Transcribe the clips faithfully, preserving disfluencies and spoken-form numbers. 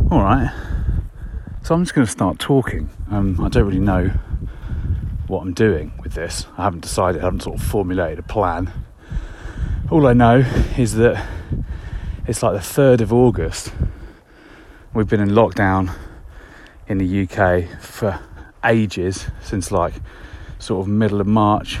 All right, so I'm just going to start talking. Um, I don't really know what I'm doing with this. I haven't decided, I haven't sort of formulated a plan. All I know is that it's like the third of August. We've been in lockdown in the U K for ages, since like sort of middle of March.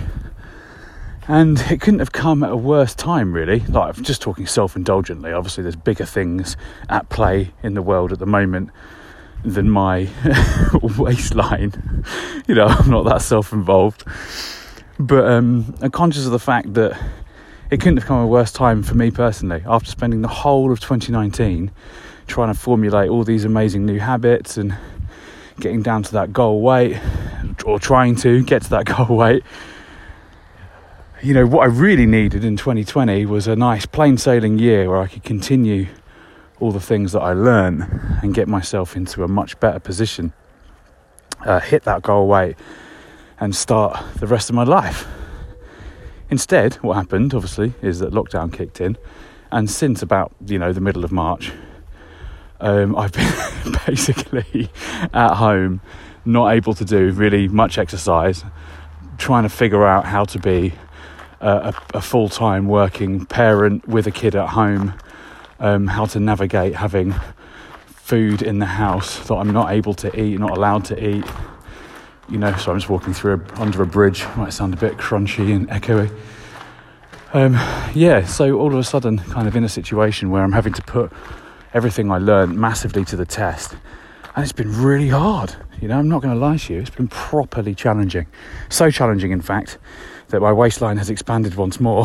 And it couldn't have come at a worse time, really. Like, I'm just talking self-indulgently. Obviously, there's bigger things at play in the world at the moment than my waistline. You know, I'm not that self-involved. But um, I'm conscious of the fact that it couldn't have come at a worse time for me personally. After spending the whole of twenty nineteen trying to formulate all these amazing new habits and getting down to that goal weight, or trying to get to that goal weight. You know, what I really needed in twenty twenty was a nice plain sailing year where I could continue all the things that I learned and get myself into a much better position, uh, hit that goal weight and start the rest of my life. Instead, what happened, obviously, is that lockdown kicked in, and since about, you know, the middle of March, um, I've been basically at home, not able to do really much exercise, trying to figure out how to be A, a full-time working parent with a kid at home, um, how to navigate having food in the house that I'm not able to eat, not allowed to eat. You know, so I'm just walking through a, under a bridge. Might sound a bit crunchy and echoey. Um, yeah, so all of a sudden, kind of in a situation where I'm having to put everything I learned massively to the test, and it's been really hard. You know, I'm not going to lie to you. It's been properly challenging. So challenging, in fact, that my waistline has expanded once more,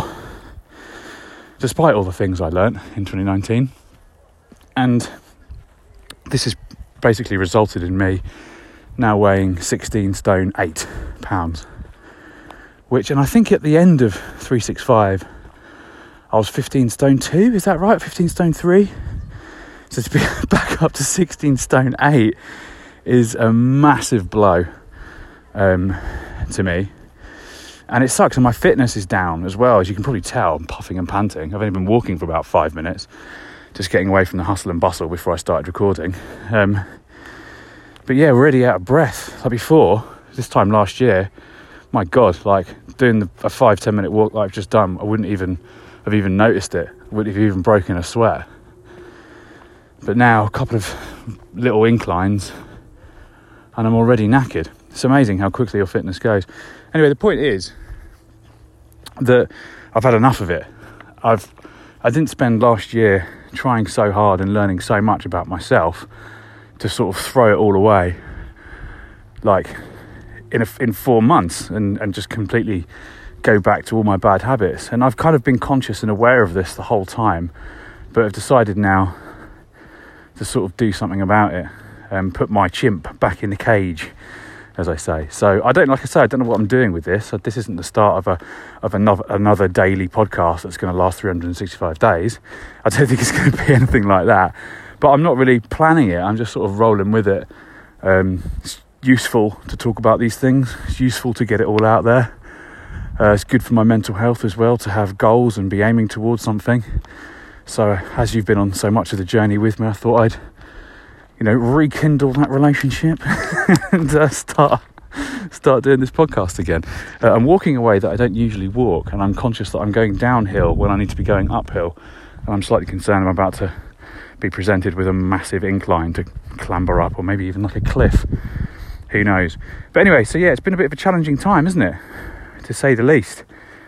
despite all the things I learnt in twenty nineteen. And this has basically resulted in me now weighing sixteen stone eight pounds, which, and I think at the end of three sixty-five, I was fifteen stone two, is that right? fifteen stone three? So to be back up to sixteen stone eight is a massive blow um, to me. And it sucks, and my fitness is down as well. As you can probably tell, I'm puffing and panting. I've only been walking for about five minutes, just getting away from the hustle and bustle before I started recording. Um, but yeah, already out of breath. Like before, this time last year, my God, like doing the, a five, ten minute walk like I've just done, I wouldn't even have even noticed it. Wouldn't have even broken a sweat. But now, a couple of little inclines, and I'm already knackered. It's amazing how quickly your fitness goes. Anyway, the point is that I've had enough of it. I've I didn't spend last year trying so hard and learning so much about myself to sort of throw it all away, like in a, in four months, and, and just completely go back to all my bad habits. And I've kind of been conscious and aware of this the whole time, but I've decided now to sort of do something about it and put my chimp back in the cage, as I say. So I don't, like I say, I don't know what I'm doing with this. This isn't the start of a of another another daily podcast that's going to last three hundred sixty-five days. I don't think it's going to be anything like that. But I'm not really planning it. I'm just sort of rolling with it. Um, it's useful to talk about these things. It's useful to get it all out there. Uh, it's good for my mental health as well to have goals and be aiming towards something. So as you've been on so much of the journey with me, I thought I'd, you know, rekindle that relationship and uh, start start doing this podcast again. Uh, I'm walking a way that I don't usually walk, and I'm conscious that I'm going downhill when I need to be going uphill, and I'm slightly concerned I'm about to be presented with a massive incline to clamber up, or maybe even like a cliff. Who knows? But anyway, so yeah, it's been a bit of a challenging time, isn't it? To say the least.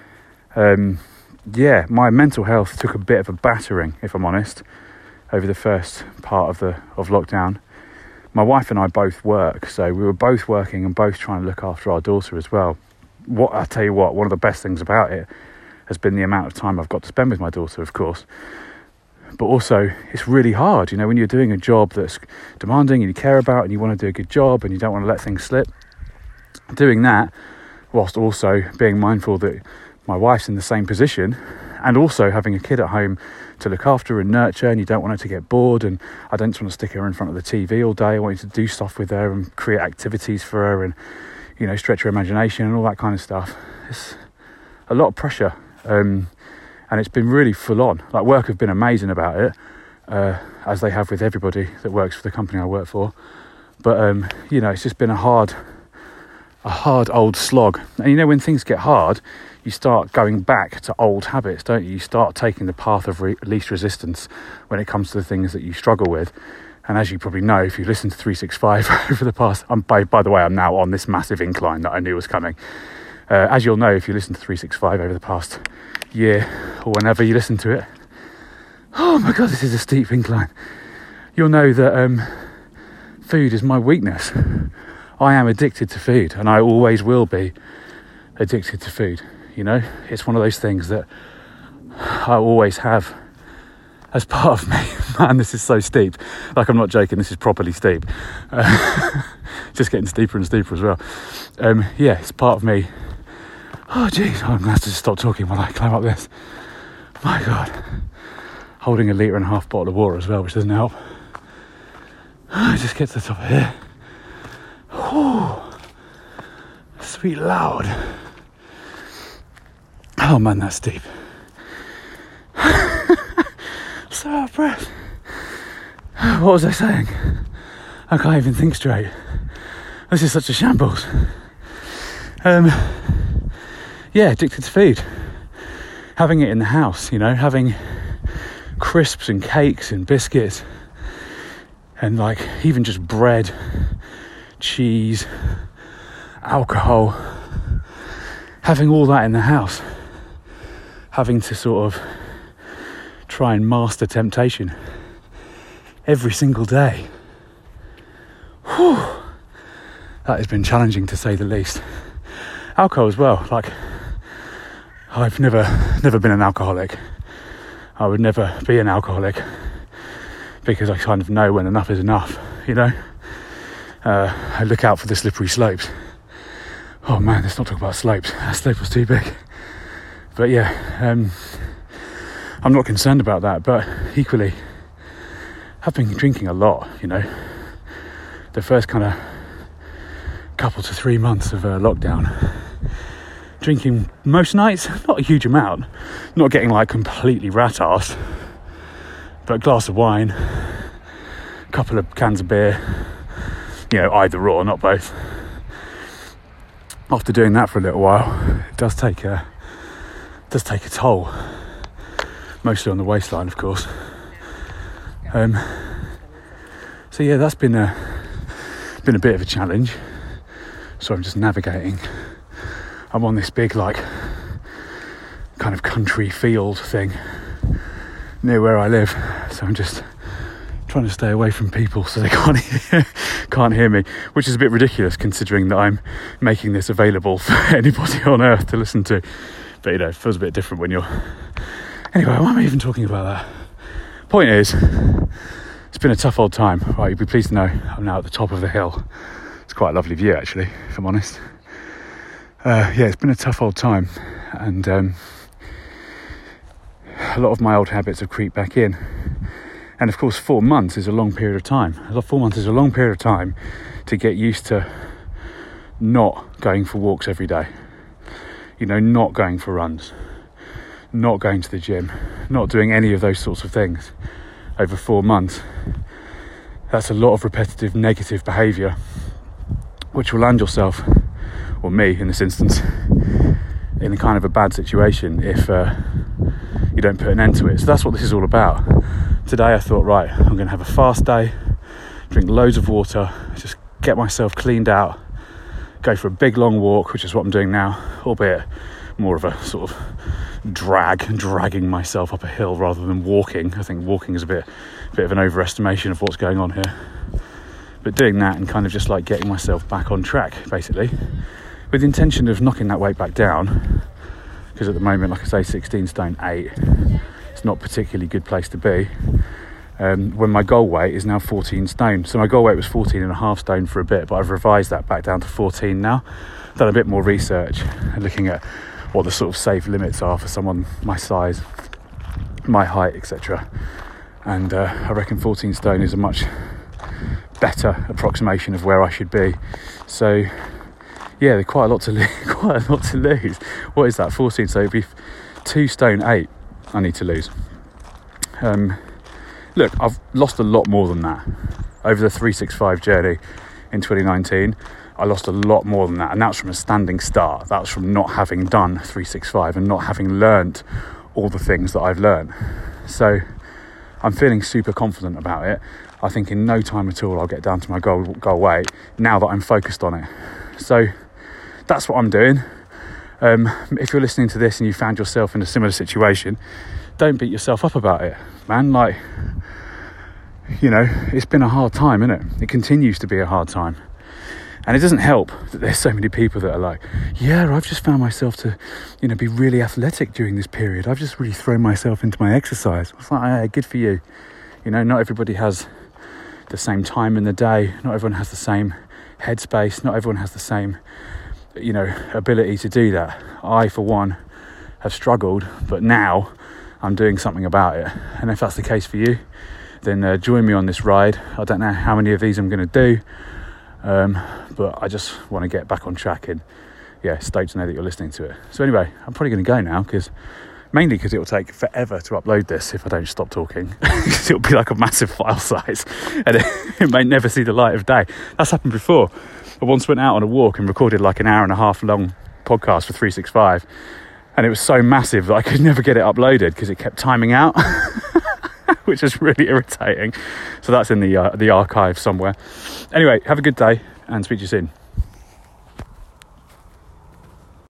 Um, yeah, my mental health took a bit of a battering, if I'm honest, over the first part of the of lockdown. My wife and I both work, so we were both working and both trying to look after our daughter as well. What I tell you what, one of the best things about it has been the amount of time I've got to spend with my daughter, of course. But also, it's really hard, you know, when you're doing a job that's demanding and you care about and you want to do a good job and you don't want to let things slip. Doing that, whilst also being mindful that my wife's in the same position, and also having a kid at home to look after and nurture, and you don't want her to get bored, and I don't just want to stick her in front of the T V all day. I want you to do stuff with her and create activities for her and, you know, stretch her imagination and all that kind of stuff. It's a lot of pressure, um, and it's been really full on. Like, work have been amazing about it, uh, as they have with everybody that works for the company I work for. But um, you know, it's just been a hard, a hard old slog. And you know, when things get hard, you start going back to old habits, don't you? You start taking the path of re- least resistance when it comes to the things that you struggle with. And as you probably know, if you listen to three sixty-five over the past, I'm, by, by the way, I'm now on this massive incline that I knew was coming. Uh, as you'll know, if you listen to three sixty-five over the past year, or whenever you listen to it, oh my God, this is a steep incline. You'll know that um, food is my weakness. I am addicted to food, and I always will be addicted to food. You know, it's one of those things that I always have as part of me. Man, this is so steep. Like, I'm not joking, this is properly steep. Uh, just getting steeper and steeper as well. Um, yeah, it's part of me. Oh, geez, I'm going to have to stop talking while I climb up this. My God. Holding a litre and a half bottle of water as well, which doesn't help. I just get to the top of here. Whew. Sweet loud. Oh man, that's steep. So out of breath. What was I saying? I can't even think straight. This is such a shambles. Um, yeah, addicted to food. Having it in the house, you know, having crisps and cakes and biscuits and like even just bread, cheese, alcohol, having all that in the house, having to sort of try and master temptation every single day. Whew. That has been challenging to say the least. Alcohol as well, like I've never never been an alcoholic. I would never be an alcoholic because I kind of know when enough is enough, you know. Uh, I look out for the slippery slopes. Oh man, let's not talk about slopes. That slope was too big. But yeah, um, I'm not concerned about that. But equally, I've been drinking a lot, you know. The first kind of couple to three months of uh, lockdown, drinking most nights, not a huge amount, not getting like completely rat-arsed, but a glass of wine, a couple of cans of beer, you know, either or, not both. After doing that for a little while, it does take a, does take a toll, mostly on the waistline, of course. Um, so yeah, that's been a, been a bit of a challenge. So I'm just navigating. I'm on this big, like, kind of country field thing near where I live. So I'm just trying to stay away from people so they can't hear, can't hear me, which is a bit ridiculous considering that I'm making this available for anybody on earth to listen to. But, you know, it feels a bit different when you're... Anyway, why am I even talking about that? Point is, it's been a tough old time. Right, you'll be pleased to know I'm now at the top of the hill. It's quite a lovely view, actually, if I'm honest. Uh, yeah, it's been a tough old time, and um, a lot of my old habits have creeped back in. And of course, four months is a long period of time. Four months is a long period of time to get used to not going for walks every day. You know, not going for runs, not going to the gym, not doing any of those sorts of things over four months. That's a lot of repetitive negative behaviour, which will land yourself, or me in this instance, in a kind of a bad situation if uh, you don't put an end to it. So that's what this is all about. Today I thought, right, I'm going to have a fast day, drink loads of water, just get myself cleaned out, go for a big long walk, which is what I'm doing now, albeit more of a sort of drag, dragging myself up a hill rather than walking. I think walking is a bit, a bit of an overestimation of what's going on here. But doing that and kind of just like getting myself back on track, basically, with the intention of knocking that weight back down, because at the moment, like I say, sixteen stone eight, it's not a particularly good place to be, um, when my goal weight is now fourteen stone. So my goal weight was fourteen and a half stone for a bit, but I've revised that back down to fourteen now. Done a bit more research and looking at what the sort of safe limits are for someone my size, my height, et cetera. And uh, I reckon fourteen stone is a much better approximation of where I should be. So yeah, there's quite a lot to lose. Quite a lot to lose. What is that? fourteen. So it'd be two stone eight I need to lose. Um, look, I've lost a lot more than that. Over the three sixty-five journey in twenty nineteen, I lost a lot more than that. And that's from a standing start. That's from not having done three sixty-five and not having learnt all the things that I've learned. So I'm feeling super confident about it. I think in no time at all I'll get down to my goal, goal weight now that I'm focused on it. So that's what I'm doing. Um, if you're listening to this and you found yourself in a similar situation, don't beat yourself up about it, man. Like, you know, it's been a hard time, isn't it? It continues to be a hard time. And it doesn't help that there's so many people that are like, yeah, I've just found myself to, you know, be really athletic during this period. I've just really thrown myself into my exercise. It's like, hey, good for you. You know, not everybody has the same time in the day. Not everyone has the same headspace. Not everyone has the same, you know, ability to do that. I, for one, have struggled, but now I'm doing something about it. And if that's the case for you, then uh, join me on this ride. I don't know how many of these I'm going to do. Um, but I just want to get back on track, and yeah, stoked to know that you're listening to it. So anyway, I'm probably going to go now, because mainly because it will take forever to upload this if I don't stop talking. Because it'll be like a massive file size, and it, it may never see the light of day. That's happened before. I once went out on a walk and recorded like an hour and a half long podcast for three sixty-five, and it was so massive that I could never get it uploaded because it kept timing out. Which is really irritating. So that's in the uh, the archive somewhere. Anyway, have a good day and speak to you soon.